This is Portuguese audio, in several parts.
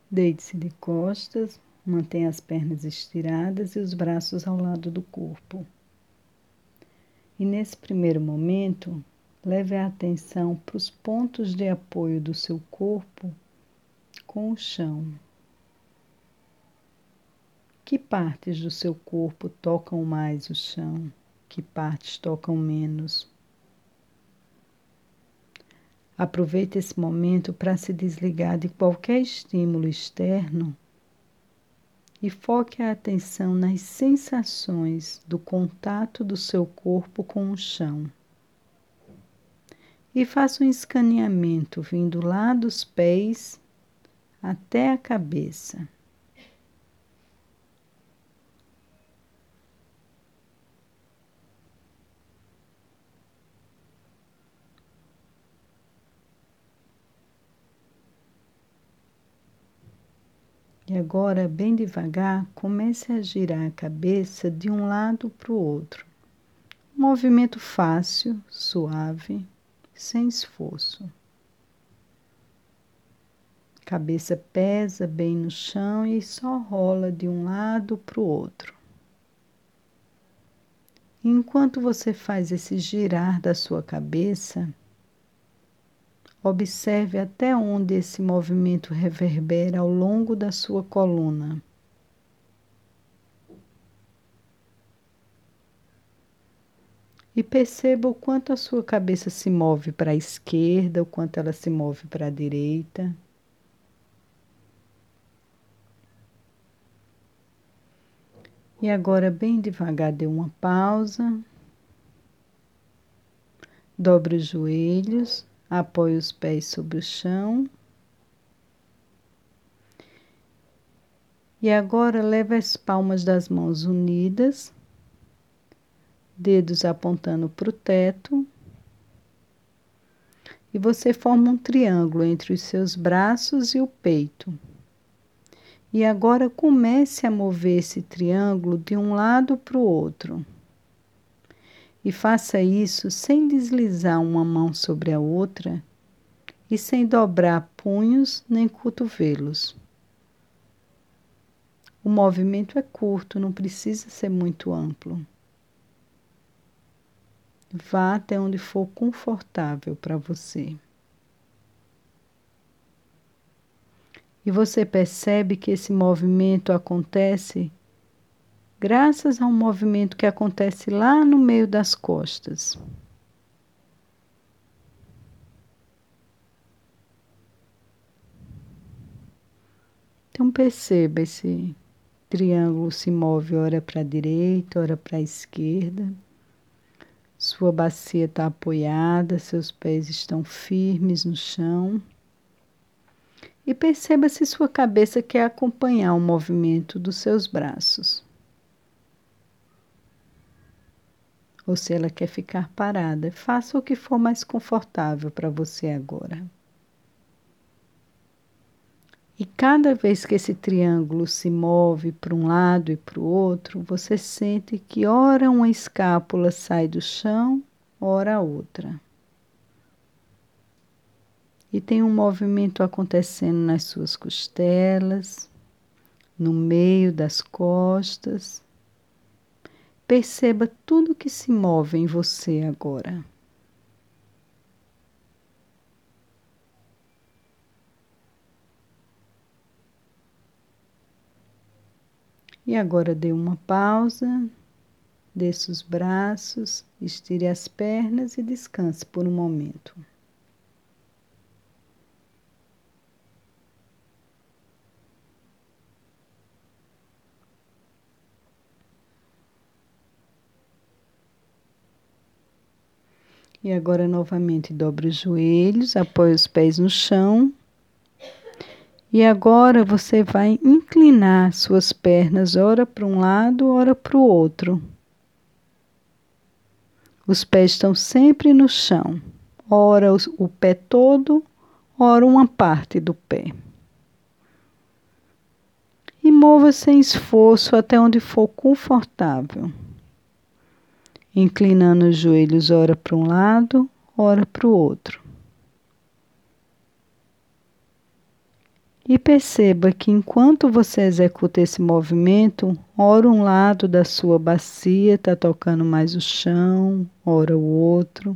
Deite-se de costas, mantenha as pernas estiradas e os braços ao lado do corpo. E nesse primeiro momento, leve a atenção para os pontos de apoio do seu corpo com o chão. Que partes do seu corpo tocam mais o chão? Que partes tocam menos? Aproveite esse momento para se desligar de qualquer estímulo externo e foque a atenção nas sensações do contato do seu corpo com o chão. E faça um escaneamento vindo lá dos pés até a cabeça. E agora, bem devagar, comece a girar a cabeça de um lado para o outro. Um movimento fácil, suave, sem esforço. A cabeça pesa bem no chão e só rola de um lado para o outro. E enquanto você faz esse girar da sua cabeça, observe até onde esse movimento reverbera ao longo da sua coluna. E perceba o quanto a sua cabeça se move para a esquerda, o quanto ela se move para a direita. E agora, bem devagar, dê uma pausa. Dobre os joelhos, apoie os pés sobre o chão. E agora leve as palmas das mãos unidas, dedos apontando para o teto. E você forma um triângulo entre os seus braços e o peito. E agora comece a mover esse triângulo de um lado para o outro. E faça isso sem deslizar uma mão sobre a outra e sem dobrar punhos nem cotovelos. O movimento é curto, não precisa ser muito amplo. Vá até onde for confortável para você. E você percebe que esse movimento acontece graças a um movimento que acontece lá no meio das costas. Então perceba, esse triângulo se move ora para a direita, ora para a esquerda. Sua bacia está apoiada, seus pés estão firmes no chão. E perceba se sua cabeça quer acompanhar o movimento dos seus braços. Ou se ela quer ficar parada. Faça o que for mais confortável para você agora. E cada vez que esse triângulo se move para um lado e para o outro, você sente que ora uma escápula sai do chão, ora a outra. E tem um movimento acontecendo nas suas costelas, no meio das costas. Perceba tudo que se move em você agora. E agora dê uma pausa, desça os braços, estire as pernas e descanse por um momento. E agora novamente dobre os joelhos, apoie os pés no chão. E agora você vai inclinar suas pernas, ora para um lado, ora para o outro. Os pés estão sempre no chão. Ora o pé todo, ora uma parte do pé. E mova sem esforço até onde for confortável. Inclinando os joelhos ora para um lado, ora para o outro. E perceba que enquanto você executa esse movimento, ora um lado da sua bacia está tocando mais o chão, ora o outro.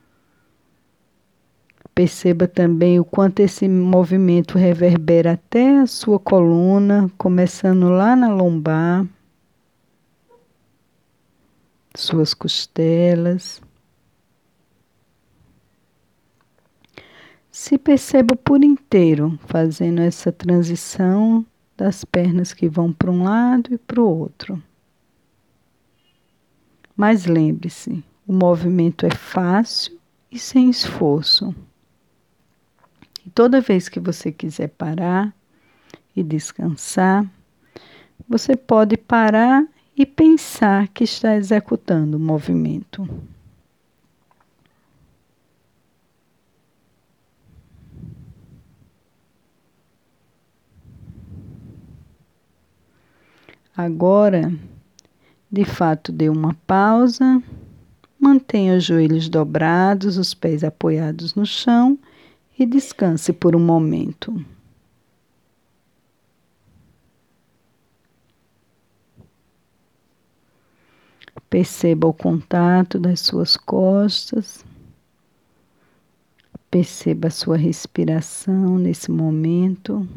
Perceba também o quanto esse movimento reverbera até a sua coluna, começando lá na lombar, suas costelas. Se perceba por inteiro, fazendo essa transição das pernas que vão para um lado e para o outro. Mas lembre-se, o movimento é fácil e sem esforço. E toda vez que você quiser parar e descansar, você pode parar e pensar que está executando o movimento. Agora, de fato, dê uma pausa, mantenha os joelhos dobrados, os pés apoiados no chão e descanse por um momento. Perceba o contato das suas costas. Perceba a sua respiração nesse momento.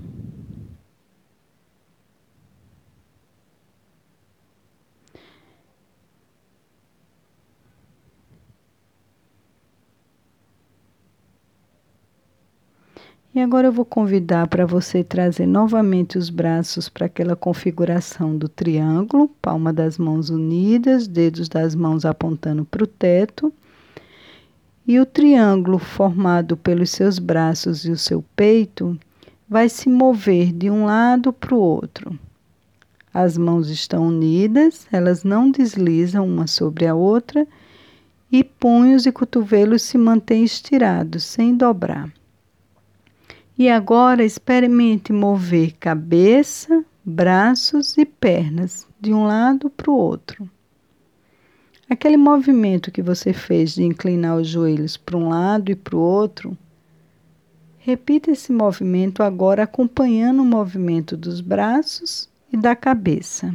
E agora eu vou convidar para você trazer novamente os braços para aquela configuração do triângulo, palma das mãos unidas, dedos das mãos apontando para o teto. E o triângulo formado pelos seus braços e o seu peito vai se mover de um lado para o outro. As mãos estão unidas, elas não deslizam uma sobre a outra e punhos e cotovelos se mantêm estirados, sem dobrar. E agora experimente mover cabeça, braços e pernas de um lado para o outro. Aquele movimento que você fez de inclinar os joelhos para um lado e para o outro, repita esse movimento agora acompanhando o movimento dos braços e da cabeça.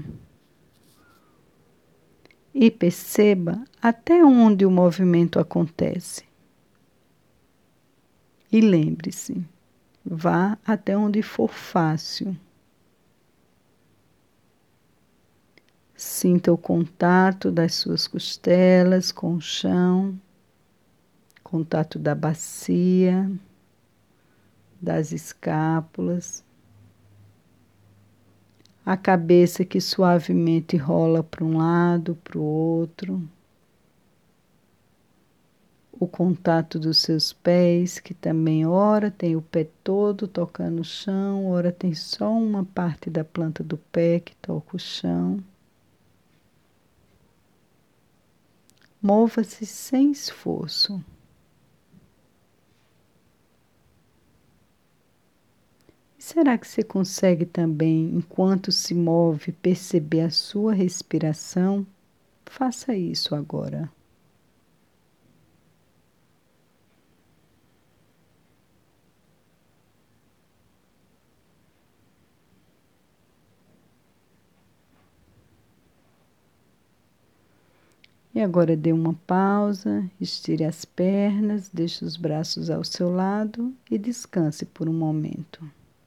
E perceba até onde o movimento acontece. E lembre-se, vá até onde for fácil. Sinta o contato das suas costelas com o chão, contato da bacia, das escápulas, a cabeça que suavemente rola para um lado, para o outro, o contato dos seus pés, que também ora tem o pé todo tocando o chão, ora tem só uma parte da planta do pé que toca o chão. Mova-se sem esforço. Será que você consegue também, enquanto se move, perceber a sua respiração? Faça isso agora. E agora dê uma pausa, estire as pernas, deixe os braços ao seu lado e descanse por um momento.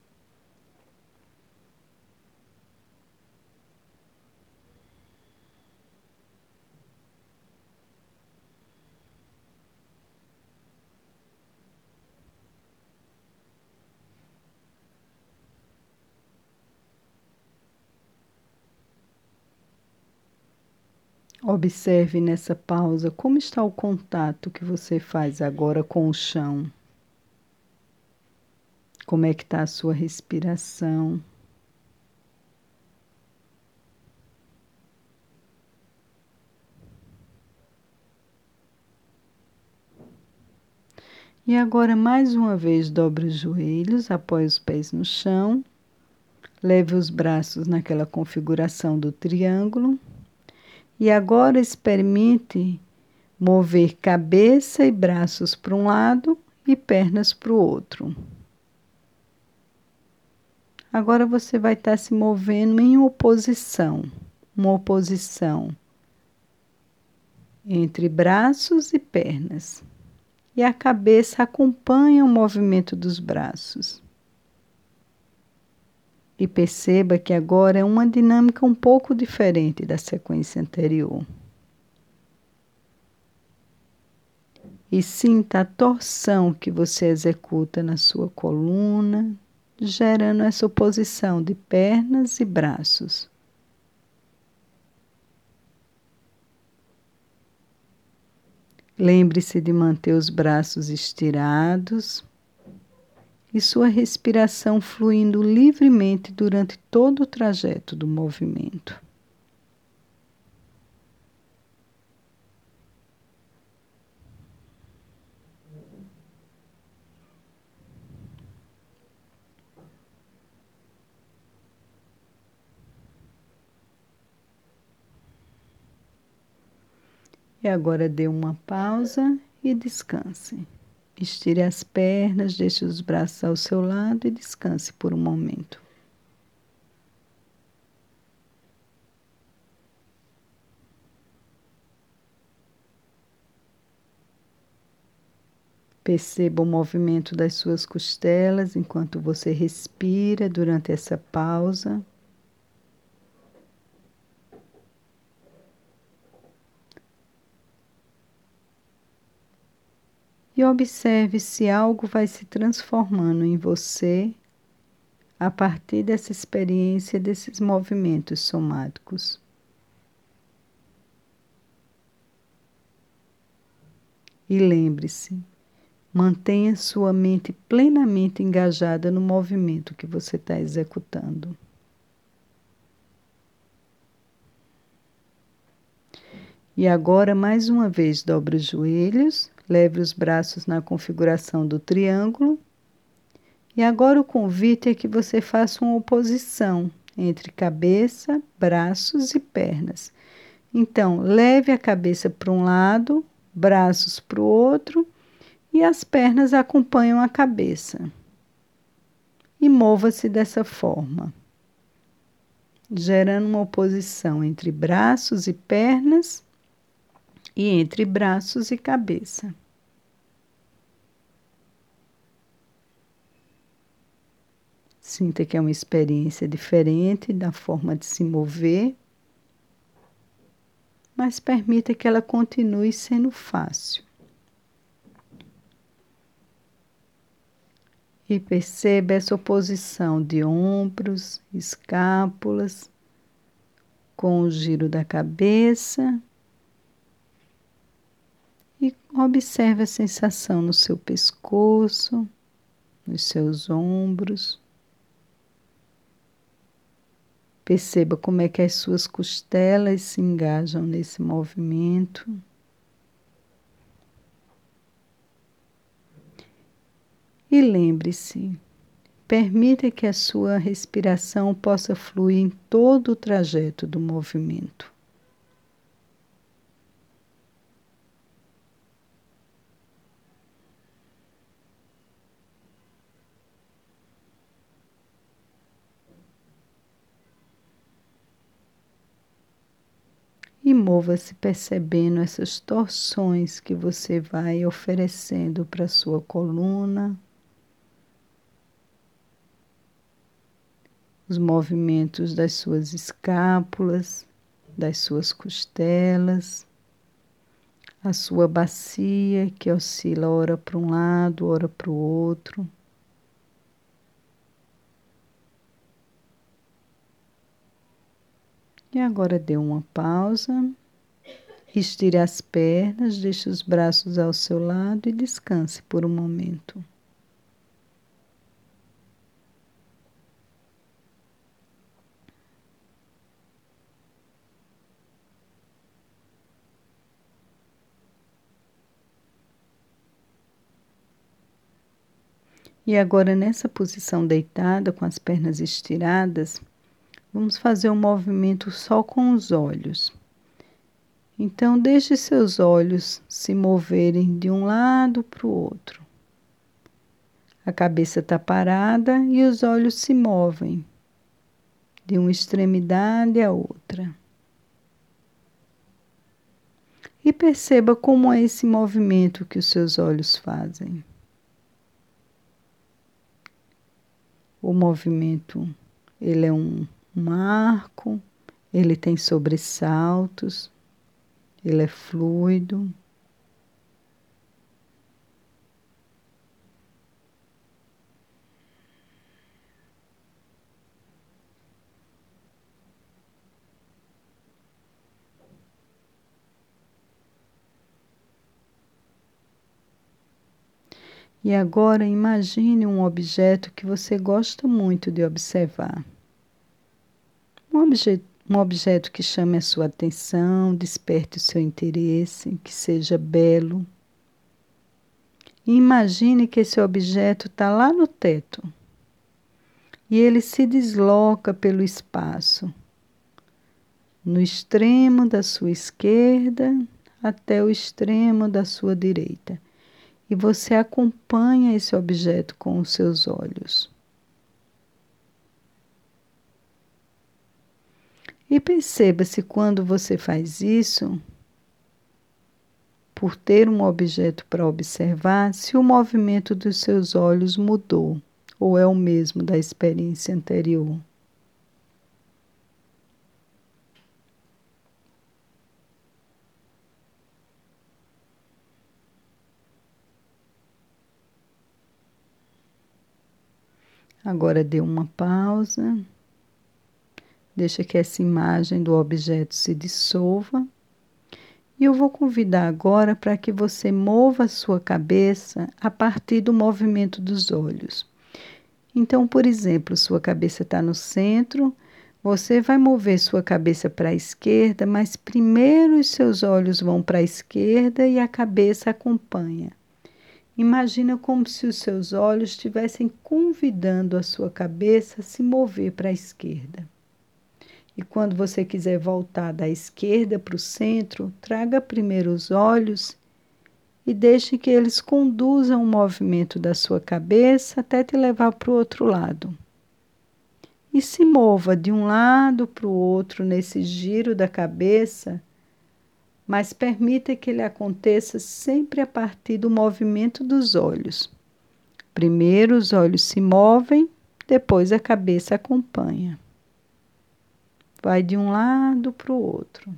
Observe nessa pausa como está o contato que você faz agora com o chão. Como é que está a sua respiração? E agora, mais uma vez, dobre os joelhos, apoie os pés no chão, leve os braços naquela configuração do triângulo. E agora experimente mover cabeça e braços para um lado e pernas para o outro. Agora você vai estar se movendo em oposição, uma oposição entre braços e pernas. E a cabeça acompanha o movimento dos braços. E perceba que agora é uma dinâmica um pouco diferente da sequência anterior. E sinta a torção que você executa na sua coluna, gerando essa oposição de pernas e braços. Lembre-se de manter os braços estirados e sua respiração fluindo livremente durante todo o trajeto do movimento. E agora dê uma pausa e descanse. Estire as pernas, deixe os braços ao seu lado e descanse por um momento. Perceba o movimento das suas costelas enquanto você respira durante essa pausa. E observe se algo vai se transformando em você a partir dessa experiência desses movimentos somáticos. E lembre-se, mantenha sua mente plenamente engajada no movimento que você está executando. E agora, mais uma vez, dobre os joelhos, leve os braços na configuração do triângulo. E agora o convite é que você faça uma oposição entre cabeça, braços e pernas. Então, leve a cabeça para um lado, braços para o outro e as pernas acompanham a cabeça. E mova-se dessa forma, gerando uma oposição entre braços e pernas e entre braços e cabeça. Sinta que é uma experiência diferente da forma de se mover, mas permita que ela continue sendo fácil. E perceba essa oposição de ombros, escápulas, com o giro da cabeça. E observe a sensação no seu pescoço, nos seus ombros. Perceba como é que as suas costelas se engajam nesse movimento. E lembre-se, permita que a sua respiração possa fluir em todo o trajeto do movimento. E mova-se percebendo essas torções que você vai oferecendo para a sua coluna. Os movimentos das suas escápulas, das suas costelas, a sua bacia que oscila ora para um lado, ora para o outro. E agora dê uma pausa, estire as pernas, deixe os braços ao seu lado e descanse por um momento. E agora, nessa posição deitada, com as pernas estiradas, vamos fazer um movimento só com os olhos. Então, deixe seus olhos se moverem de um lado para o outro. A cabeça está parada e os olhos se movem de uma extremidade à outra. E perceba como é esse movimento que os seus olhos fazem. O movimento, ele é um arco, ele tem sobressaltos, ele é fluido. E agora imagine um objeto que você gosta muito de observar. Um objeto que chame a sua atenção, desperte o seu interesse, que seja belo. E imagine que esse objeto está lá no teto. E ele se desloca pelo espaço, no extremo da sua esquerda até o extremo da sua direita. E você acompanha esse objeto com os seus olhos. E perceba se quando você faz isso, por ter um objeto para observar, se o movimento dos seus olhos mudou ou é o mesmo da experiência anterior. Agora dê uma pausa. Deixa que essa imagem do objeto se dissolva. E eu vou convidar agora para que você mova a sua cabeça a partir do movimento dos olhos. Então, por exemplo, sua cabeça está no centro, você vai mover sua cabeça para a esquerda, mas primeiro os seus olhos vão para a esquerda e a cabeça acompanha. Imagina como se os seus olhos estivessem convidando a sua cabeça a se mover para a esquerda. E quando você quiser voltar da esquerda para o centro, traga primeiro os olhos e deixe que eles conduzam o movimento da sua cabeça até te levar para o outro lado. E se mova de um lado para o outro nesse giro da cabeça, mas permita que ele aconteça sempre a partir do movimento dos olhos. Primeiro os olhos se movem, depois a cabeça acompanha. Vai de um lado para o outro.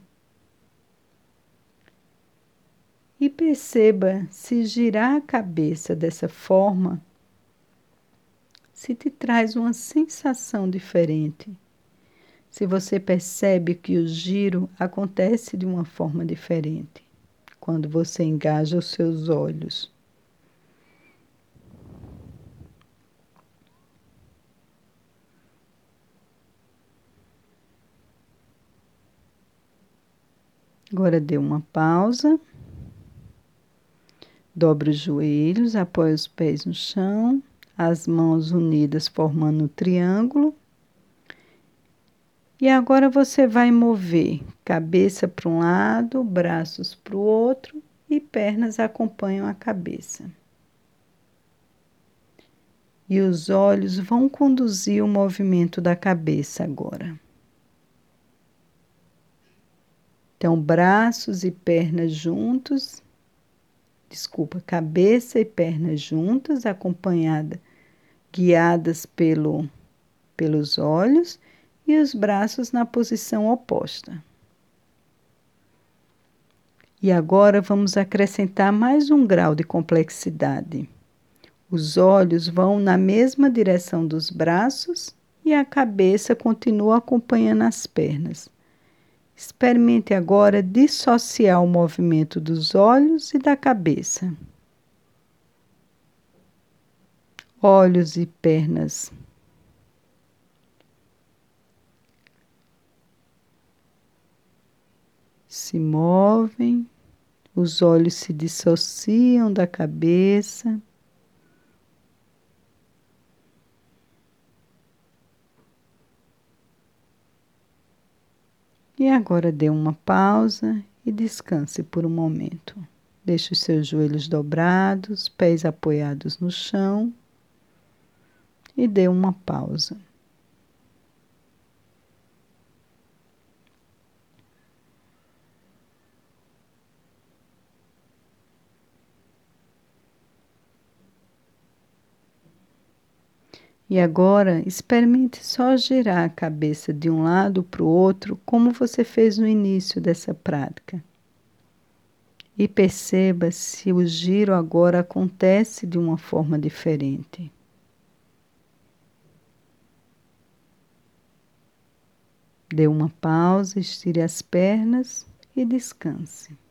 E perceba se girar a cabeça dessa forma, se te traz uma sensação diferente. Se você percebe que o giro acontece de uma forma diferente quando você engaja os seus olhos. Agora dê uma pausa. Dobre os joelhos, apoie os pés no chão, as mãos unidas formando um triângulo. E agora você vai mover cabeça para um lado, braços para o outro e pernas acompanham a cabeça. E os olhos vão conduzir o movimento da cabeça agora. Então, braços e pernas juntos, cabeça e pernas juntas, guiadas pelos olhos. E os braços na posição oposta. E agora vamos acrescentar mais um grau de complexidade. Os olhos vão na mesma direção dos braços e a cabeça continua acompanhando as pernas. Experimente agora dissociar o movimento dos olhos e da cabeça. Olhos e pernas se movem, os olhos se dissociam da cabeça. E agora dê uma pausa e descanse por um momento. Deixe os seus joelhos dobrados, pés apoiados no chão. e dê uma pausa. E agora, experimente só girar a cabeça de um lado para o outro, como você fez no início dessa prática. E perceba se o giro agora acontece de uma forma diferente. Dê uma pausa, estire as pernas e descanse.